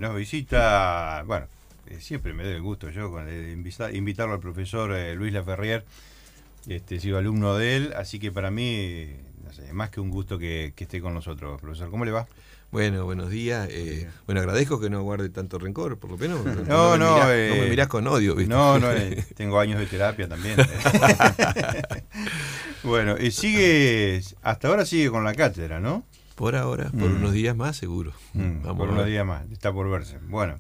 nos visita, bueno, siempre me doy el gusto yo con invitarlo al profesor Luis Laferrière. He sido alumno de él, así que para mí, no sé, más que un gusto que esté con nosotros, profesor. ¿Cómo le va? Bueno, buenos días. Bueno, agradezco que no guarde tanto rencor, por lo menos. No me mirás con odio, ¿viste? No, tengo años de terapia también. Bueno, hasta ahora sigue con la cátedra, ¿no? Por ahora, por unos días más, seguro. Vamos por unos días más, está por verse. Bueno,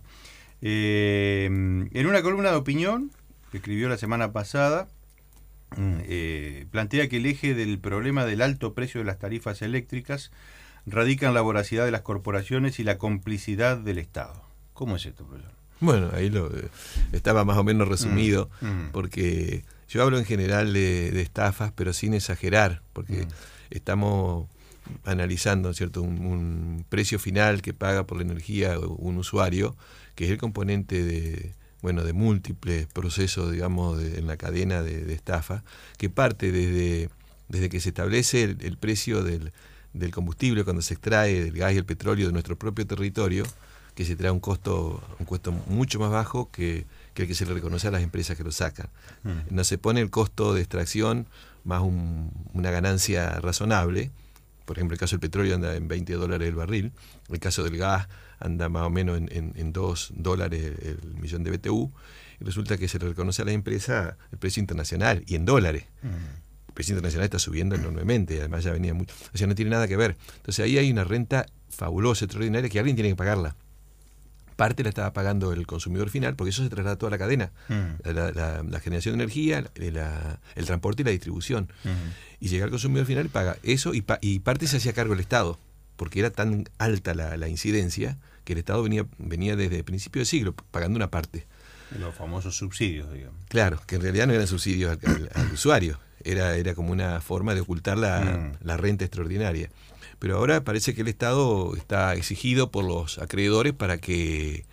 en una columna de opinión que escribió la semana pasada, plantea que el eje del problema del alto precio de las tarifas eléctricas radica en la voracidad de las corporaciones y la complicidad del Estado. ¿Cómo es esto, profesor? Bueno, ahí estaba más o menos resumido, porque yo hablo en general de estafas, pero sin exagerar, porque estamos analizando, ¿cierto?, un precio final que paga por la energía un usuario, que es el componente de múltiples procesos, digamos, en la cadena de estafa, que parte desde que se establece el precio del combustible cuando se extrae del gas y el petróleo de nuestro propio territorio, que se trae un costo mucho más bajo que el que se le reconoce a las empresas que lo sacan. No se pone el costo de extracción más una ganancia razonable. Por ejemplo, el caso del petróleo anda en $20 el barril, el caso del gas anda más o menos en $2 el millón de BTU, y resulta que se le reconoce a la empresa el precio internacional y en dólares. El precio internacional está subiendo enormemente, además ya venía mucho, o sea, no tiene nada que ver. Entonces ahí hay una renta fabulosa, extraordinaria, que alguien tiene que pagarla. Parte la estaba pagando el consumidor final, porque eso se traslada a toda la cadena, la generación de energía, el transporte y la distribución. Y llega al consumidor final y paga eso, y parte se hacía cargo el Estado, porque era tan alta la incidencia que el Estado venía desde el principio del siglo pagando una parte. Los famosos subsidios, digamos. Claro, que en realidad no eran subsidios al usuario, era como una forma de ocultar la renta extraordinaria. Pero ahora parece que el Estado está exigido por los acreedores para que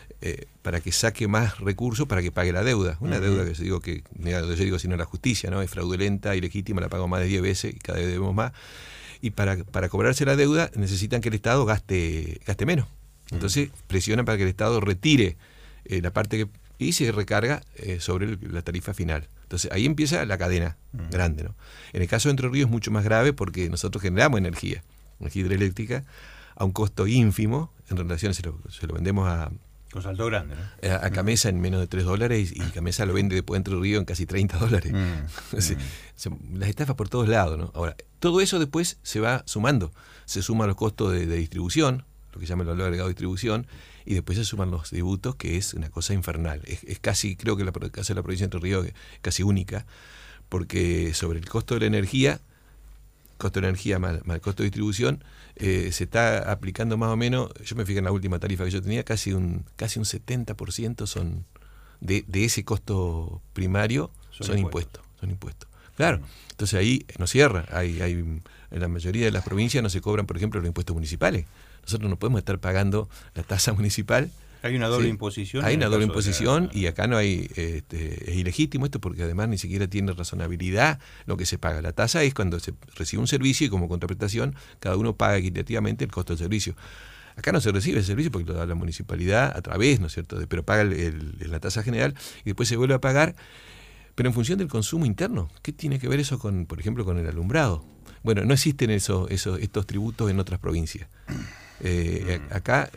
saque más recursos para que pague la deuda. Una deuda que yo digo, si no la justicia, ¿no? Es fraudulenta, ilegítima, la pago más de 10 veces y cada vez debemos más. Y para cobrarse la deuda necesitan que el Estado gaste menos. Entonces presionan para que el Estado retire la parte y se recarga sobre la tarifa final. Entonces ahí empieza la cadena grande, ¿no? En el caso de Entre Ríos es mucho más grave porque nosotros generamos energía hidroeléctrica a un costo ínfimo en relación, se lo vendemos con salto grande, ¿no? A Camesa en menos de $3 y Camesa lo vende después de Entre Ríos en casi $30. Las estafas por todos lados, ¿no? Ahora, todo eso después se va sumando. Se suman los costos de distribución, lo que llama el valor agregado de distribución, y después se suman los tributos, que es una cosa infernal. Es casi, creo que el caso de la provincia de Entre Ríos es casi única, porque sobre el costo de la energía, más el costo de distribución, se está aplicando más o menos, yo me fijé en la última tarifa que yo tenía, casi un 70% son de ese costo primario son impuestos. Claro, entonces ahí no cierra. En la mayoría de las provincias no se cobran, por ejemplo, los impuestos municipales. Nosotros no podemos estar pagando la tasa municipal. Hay una doble imposición. Hay una doble imposición y acá no hay, es ilegítimo esto porque además ni siquiera tiene razonabilidad lo que se paga. La tasa es cuando se recibe un servicio y como contraprestación cada uno paga equitativamente el costo del servicio. Acá no se recibe el servicio porque lo da la municipalidad a través, ¿no es cierto?, pero paga la tasa general y después se vuelve a pagar, pero en función del consumo interno. ¿Qué tiene que ver eso con, por ejemplo, con el alumbrado? Bueno, no existen estos tributos en otras provincias. Acá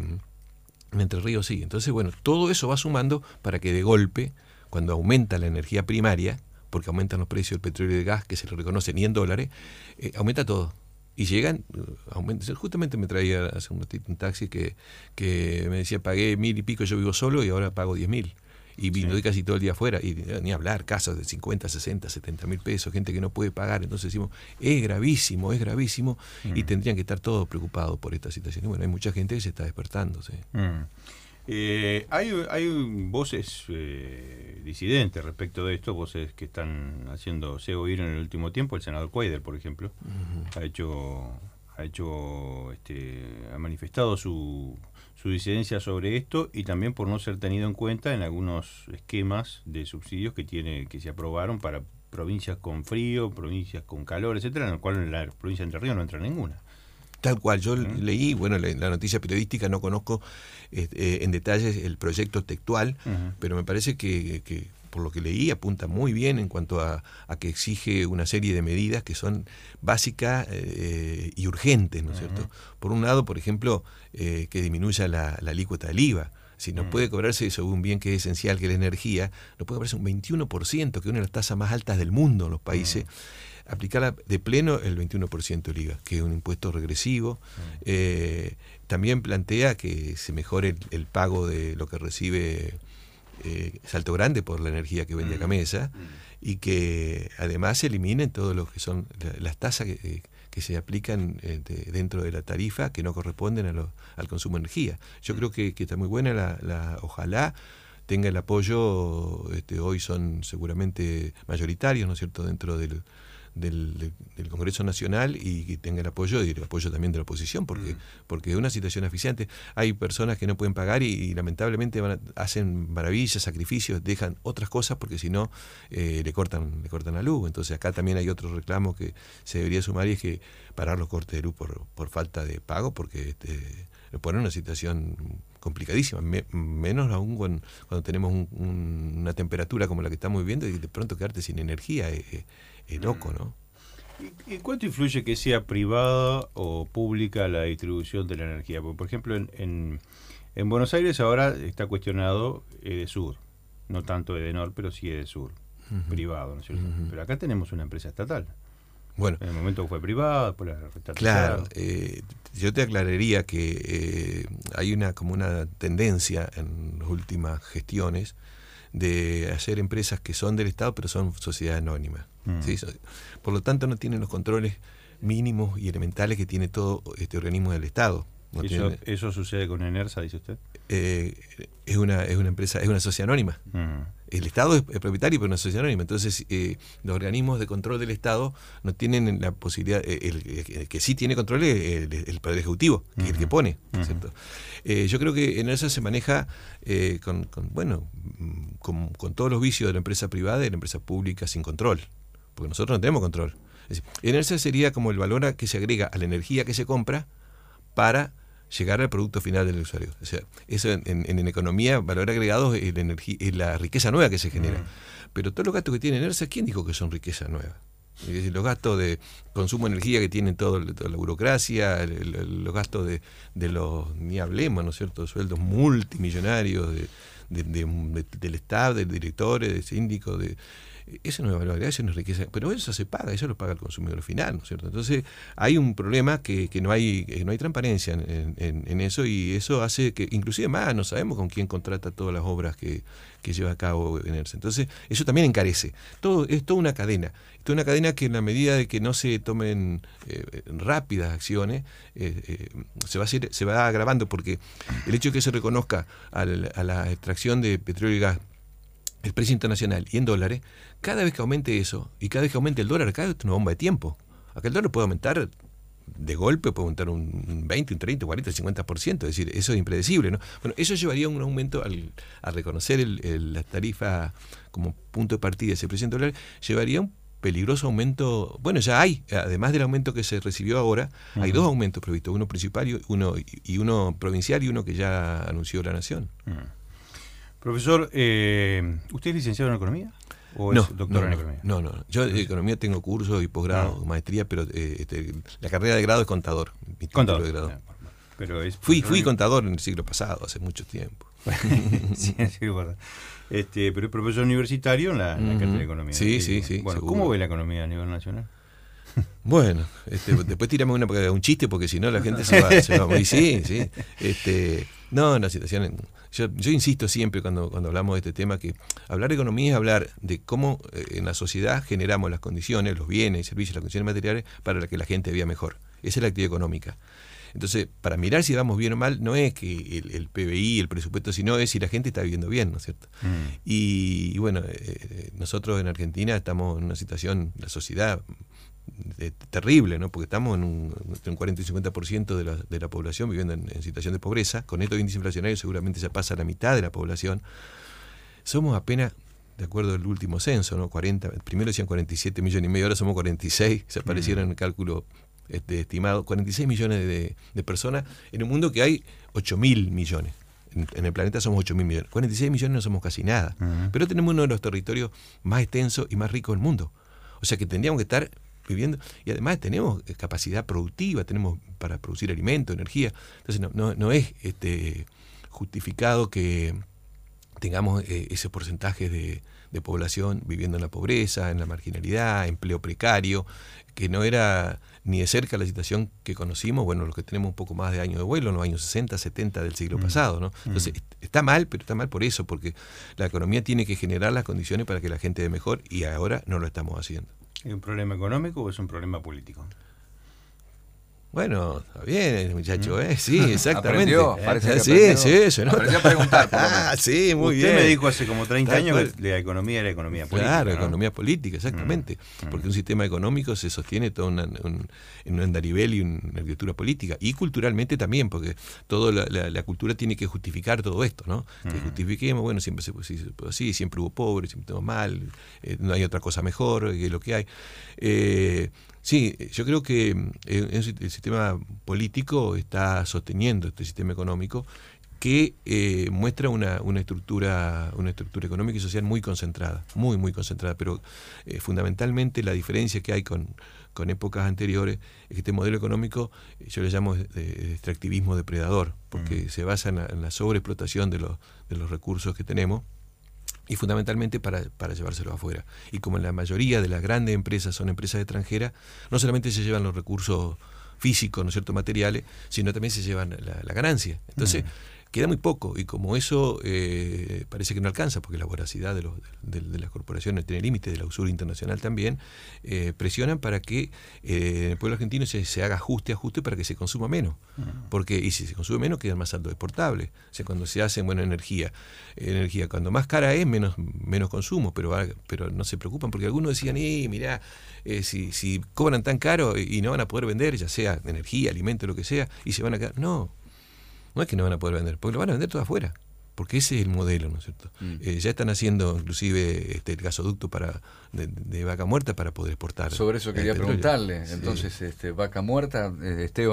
en Entre Ríos sí. Entonces, bueno, todo eso va sumando para que de golpe, cuando aumenta la energía primaria, porque aumentan los precios del petróleo y del gas, que se le reconoce ni en dólares, aumenta todo. Y llegan, justamente me traía hace un ratito un taxi que me decía, pagué 1.000 y pico, yo vivo solo y ahora pago 10.000. Y doy casi todo el día afuera, y ni hablar, casas de 50, 60, 70 mil pesos, gente que no puede pagar. Entonces decimos, es gravísimo, y tendrían que estar todos preocupados por esta situación. Y bueno, hay mucha gente que se está despertando. ¿Sí? Hay voces disidentes respecto de esto, voces que están haciéndose oír en el último tiempo. El senador Cuadra, por ejemplo, ha manifestado su disidencia sobre esto, y también por no ser tenido en cuenta en algunos esquemas de subsidios que se aprobaron para provincias con frío, provincias con calor, etcétera, en el cual en la provincia de Entre Ríos no entra ninguna. Tal cual, yo leí, bueno, la noticia periodística, no conozco en detalle el proyecto textual, pero me parece que por lo que leí apunta muy bien en cuanto a que exige una serie de medidas que son básicas y urgentes, ¿no es cierto? Por un lado, por ejemplo, que disminuya la alícuota del IVA. Si no puede cobrarse sobre un bien que es esencial, que es la energía, no puede cobrarse un 21%, que es una de las tasas más altas del mundo en los países. Aplicar de pleno el 21% del IVA, que es un impuesto regresivo. También plantea que se mejore el pago de lo que recibe Salto Grande por la energía que vende a Gamesa, y que además se eliminen todo lo que son las tasas que se aplican dentro de la tarifa que no corresponden al consumo de energía. Yo creo que está muy buena ojalá tenga el apoyo, hoy son seguramente mayoritarios, ¿no es cierto?, dentro del Congreso Nacional, y que tenga el apoyo también de la oposición, porque es una situación asfixiante. Hay personas que no pueden pagar y lamentablemente hacen maravillas, sacrificios, dejan otras cosas porque si no le cortan la luz. Entonces acá también hay otro reclamo que se debería sumar, y es que parar los cortes de luz por falta de pago, porque nos pone en una situación complicadísima, menos aún cuando tenemos una temperatura como la que estamos viviendo, y de pronto quedarte sin energía es loco, ¿no? ¿Y cuánto influye que sea privada o pública la distribución de la energía? Porque, por ejemplo, en Buenos Aires ahora está cuestionado Edesur, no tanto Edenor, pero sí Edesur, privado, ¿no es cierto? Pero acá tenemos una empresa estatal. Bueno, en el momento fue privada, después la restatalizaron. Claro, yo te aclararía que hay como una tendencia en las últimas gestiones de hacer empresas que son del Estado, pero son sociedades anónimas. ¿Sí? Por lo tanto, no tienen los controles mínimos y elementales que tiene todo este organismo del Estado. ¿Eso sucede con Enersa, dice usted? Es una empresa, es una sociedad anónima. El Estado es propietario, pero una sociedad anónima. Entonces, los organismos de control del Estado no tienen la posibilidad. El que sí tiene control es el Poder Ejecutivo, que es el que pone, ¿cierto? Yo creo que Enersa se maneja con todos los vicios de la empresa privada y de la empresa pública sin control, porque nosotros no tenemos control. Es decir, Enersa sería como el valor que se agrega a la energía que se compra para llegar al producto final del usuario. O sea, eso en economía, valor agregado es la riqueza nueva que se genera. Pero todos los gastos que tiene Enersa, ¿quién dijo que son riqueza nueva? Es decir, los gastos de consumo de energía que tienen toda la burocracia, los gastos de los, ni hablemos, ¿no es cierto?, sueldos multimillonarios del staff, de directores, de síndicos, eso no es valor agregado, eso no es riqueza, pero eso se paga, eso lo paga el consumidor final, ¿no es cierto? Entonces hay un problema que no hay transparencia en eso, y eso hace que inclusive más no sabemos con quién contrata todas las obras que lleva a cabo Enersa. Entonces eso también encarece. Es toda una cadena que en la medida de que no se tomen rápidas acciones se va agravando, porque el hecho de que se reconozca a la extracción de petróleo y gas el precio internacional y en dólares, cada vez que aumente eso y cada vez que aumente el dólar, acá es una bomba de tiempo. Acá el dólar puede aumentar de golpe, puede aumentar un 20, un 30, un 40, un 50%, es decir, eso es impredecible, ¿no? Bueno, eso llevaría a un aumento al reconocer la tarifa como punto de partida de ese precio en dólares, llevaría a un peligroso aumento. Bueno, ya hay, además del aumento que se recibió ahora, hay dos aumentos previstos, uno principal y uno provincial, y uno que ya anunció la Nación. Profesor, ¿usted es licenciado en Economía o es doctor en Economía? No. Yo de Economía tengo cursos y posgrado, maestría, pero la carrera de grado es contador. Contador. De grado. Pero fui contador en el siglo pasado, hace mucho tiempo. Sí, verdad. Pero es profesor universitario en la cátedra de Economía. Sí. Bueno, ¿cómo ve la economía a nivel nacional? Bueno, después tirame un chiste, porque si no la gente se va a morir. Sí. No, la situación. Yo insisto siempre cuando hablamos de este tema, que hablar de economía es hablar de cómo en la sociedad generamos las condiciones, los bienes, servicios, las condiciones materiales para que la gente viva mejor. Esa es la actividad económica. Entonces, para mirar si vamos bien o mal, no es que el PBI, el presupuesto, sino es si la gente está viviendo bien, ¿no es cierto? Y bueno, nosotros en Argentina estamos en una situación, la sociedad, terrible, ¿no? Porque estamos en un 40 y 50% de la población viviendo en situación de pobreza. Con estos índices inflacionarios seguramente ya pasa la mitad de la población. Somos apenas, de acuerdo al último censo, ¿no? Primero decían 47 millones y medio, ahora somos 46, se aparecieron en el cálculo estimado, 46 millones de personas en un mundo que hay 8.000 millones. En el planeta somos 8.000 millones. 46 millones no somos casi nada. Pero tenemos uno de los territorios más extensos y más ricos del mundo. O sea que tendríamos que estar viviendo, y además tenemos capacidad productiva, tenemos para producir alimento, energía. Entonces no es justificado que tengamos ese porcentaje de población viviendo en la pobreza, en la marginalidad, empleo precario, que no era ni de cerca la situación que conocimos, bueno, los que tenemos un poco más de años de vuelo, en los años 60, 70 del siglo pasado, ¿no? Entonces, está mal, pero está mal por eso, porque la economía tiene que generar las condiciones para que la gente dé mejor, y ahora no lo estamos haciendo. ¿Es un problema económico o es un problema político? Bueno, está bien el muchacho, ¿eh? Sí, exactamente. Parece que sí, eso, ¿no? Aprendió a preguntar, por lo menos. Sí, muy Usted bien. me dijo hace como 30 años que la economía era economía política. Claro, ¿no? economía política, exactamente. Porque un sistema económico se sostiene todo en un andarivel y una arquitectura política. Y culturalmente también, porque toda la cultura tiene que justificar todo esto, ¿no? Que justifiquemos, bueno, siempre se puso así, siempre hubo pobres, siempre estuvo mal, no hay otra cosa mejor que lo que hay. Sí, yo creo que el sistema político está sosteniendo este sistema económico que muestra una estructura económica y social muy concentrada, muy concentrada, pero fundamentalmente la diferencia que hay con épocas anteriores es que este modelo económico yo le llamo de extractivismo depredador, porque se basa en la sobreexplotación de los recursos que tenemos, y fundamentalmente para llevárselos afuera. Y como la mayoría de las grandes empresas son empresas extranjeras, no solamente se llevan los recursos físicos, ¿no es cierto?, materiales, sino también se llevan la ganancia. Entonces, queda muy poco, y como eso parece que no alcanza, porque la voracidad de las corporaciones tiene límites, de la usura internacional también, presionan para que en el pueblo argentino se haga ajuste para que se consuma menos. Porque, y si se consume menos, quedan más saldos exportables. O sea, cuando se hace energía, cuando más cara es, menos consumo, pero no se preocupan, porque algunos decían, mirá, si cobran tan caro y no van a poder vender, ya sea energía, alimento, lo que sea, y se van a quedar. No es que no van a poder vender, porque lo van a vender todo afuera, porque ese es el modelo, ¿no es cierto? Ya están haciendo inclusive el gasoducto de Vaca Muerta para poder exportar. Sobre eso quería preguntarle. Sí. Entonces, Vaca Muerta, esté o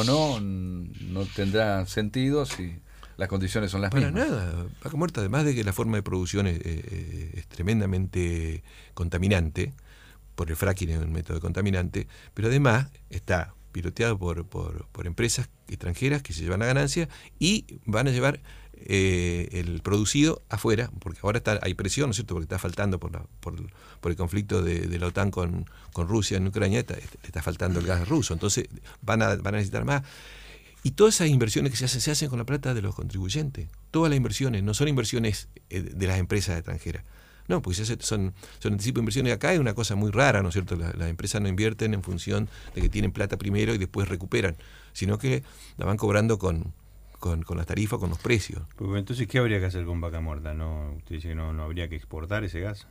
no tendrá sentido si las condiciones son las mismas. Para nada. Vaca Muerta, además de que la forma de producción es tremendamente contaminante, por el fracking es un método contaminante, pero además está piloteado por empresas extranjeras que se llevan la ganancia y van a llevar el producido afuera, porque ahora hay presión, ¿no es cierto?, porque está faltando por el conflicto de la OTAN con Rusia en Ucrania, está faltando el gas ruso, entonces van a necesitar más. Y todas esas inversiones que se hacen con la plata de los contribuyentes. Todas las inversiones, no son inversiones de las empresas extranjeras. No, porque son anticipo de inversiones. Acá es una cosa muy rara, ¿no es cierto? Las empresas no invierten en función de que tienen plata primero y después recuperan, sino que la van cobrando con las tarifas, con los precios. Pues entonces, ¿qué habría que hacer con Vaca Muerta? ¿Usted dice que no habría que exportar ese gas?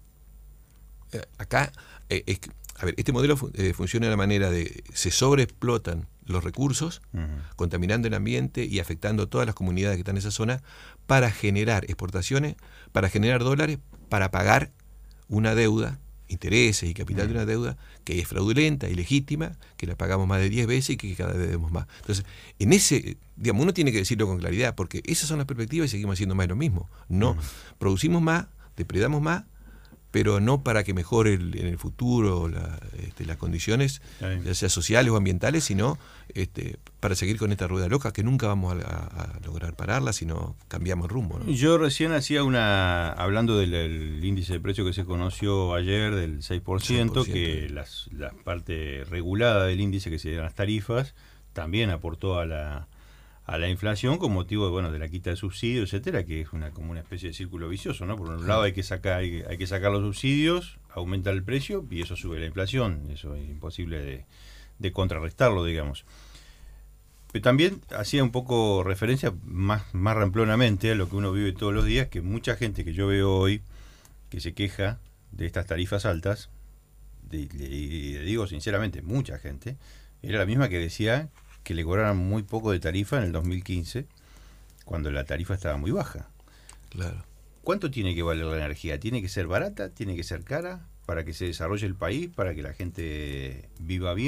Acá, este modelo funciona de la manera de se sobreexplotan los recursos, contaminando el ambiente y afectando a todas las comunidades que están en esa zona, para generar exportaciones, para generar dólares, para pagar una deuda, intereses y capital de una deuda que es fraudulenta, ilegítima, que la pagamos más de 10 veces y que cada vez debemos más. Entonces, uno tiene que decirlo con claridad, porque esas son las perspectivas y seguimos haciendo más de lo mismo. No, producimos más, depredamos más, pero no para que mejore en el futuro las condiciones, ya sea sociales o ambientales, sino para seguir con esta rueda loca que nunca vamos a lograr pararla si no cambiamos rumbo, ¿no? Yo recién hacía hablando del índice de precio que se conoció ayer, del 6%, que la parte regulada del índice, que serían las tarifas, también aportó a la inflación con motivo de la quita de subsidios, etcétera, que es como una especie de círculo vicioso, ¿no? Por un lado hay que sacar los subsidios, aumenta el precio y eso sube la inflación. Eso es imposible de contrarrestarlo, digamos. Pero también hacía un poco referencia más ramplonamente a lo que uno vive todos los días, que mucha gente que yo veo hoy que se queja de estas tarifas altas, y le digo sinceramente, mucha gente, era la misma que decía que le cobraran muy poco de tarifa en el 2015, cuando la tarifa estaba muy baja. Claro. ¿Cuánto tiene que valer la energía? ¿Tiene que ser barata? ¿Tiene que ser cara? ¿Para que se desarrolle el país? ¿Para que la gente viva bien?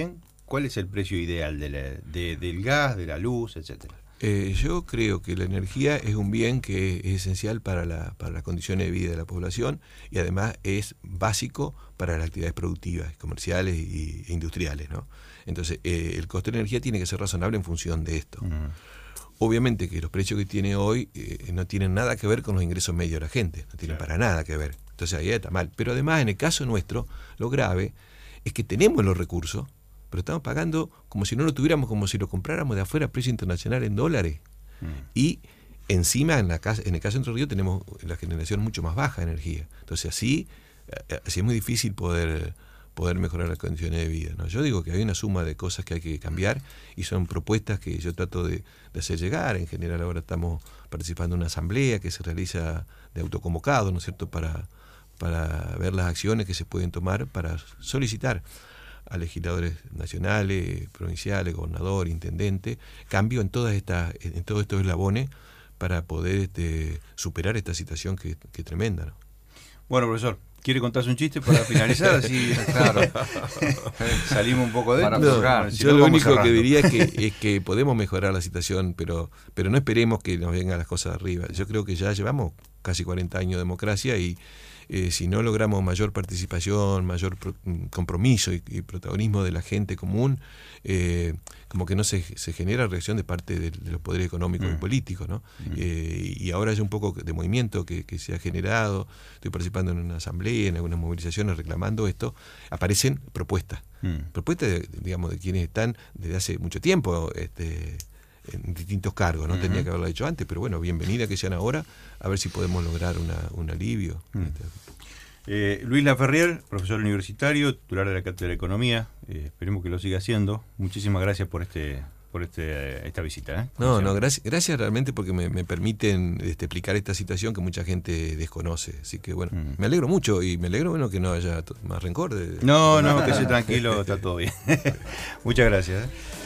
¿cuál es el precio ideal del gas, de la luz, etcétera? Yo creo que la energía es un bien que es esencial para las condiciones de vida de la población y además es básico para las actividades productivas, comerciales e industriales, ¿no? Entonces, el costo de la energía tiene que ser razonable en función de esto. Obviamente que los precios que tiene hoy no tienen nada que ver con los ingresos medios de la gente, no tienen para nada que ver. Entonces ahí está mal. Pero además, en el caso nuestro, lo grave es que tenemos los recursos, pero estamos pagando como si no lo tuviéramos, como si lo compráramos de afuera a precio internacional en dólares. Y encima, en el caso de Entre Ríos, tenemos la generación mucho más baja de energía. Entonces así es muy difícil poder mejorar las condiciones de vida, ¿no? Yo digo que hay una suma de cosas que hay que cambiar y son propuestas que yo trato de hacer llegar. En general ahora estamos participando en una asamblea que se realiza de autoconvocado, ¿no es cierto?, para ver las acciones que se pueden tomar para solicitar a legisladores nacionales, provinciales, gobernador, intendente, cambio en todos estos eslabones para poder superar esta situación que es tremenda, ¿no? Bueno, profesor, ¿quiere contarse un chiste para finalizar? Así, claro. Salimos un poco de esto. Yo lo único que diría es que podemos mejorar la situación, pero no esperemos que nos vengan las cosas arriba. Yo creo que ya llevamos casi 40 años de democracia y si no logramos mayor participación, mayor compromiso y protagonismo de la gente común, como que no se genera reacción de parte de los poderes económicos y políticos, ¿no? Y ahora hay un poco de movimiento que se ha generado. Estoy participando en una asamblea, en algunas movilizaciones reclamando esto. Aparecen propuestas, digamos, de quienes están desde hace mucho tiempo en distintos cargos, ¿no? Tenía que haberlo hecho antes, pero bueno, bienvenida que sean ahora, a ver si podemos lograr un alivio. Luis Laferrier, profesor universitario, titular de la Cátedra de Economía, esperemos que lo siga haciendo. Muchísimas gracias por esta visita. Gracias realmente porque me permiten explicar esta situación que mucha gente desconoce. Así que bueno, me alegro mucho y me alegro que no haya más rencor. No, que esté tranquilo, está todo bien. Muchas gracias.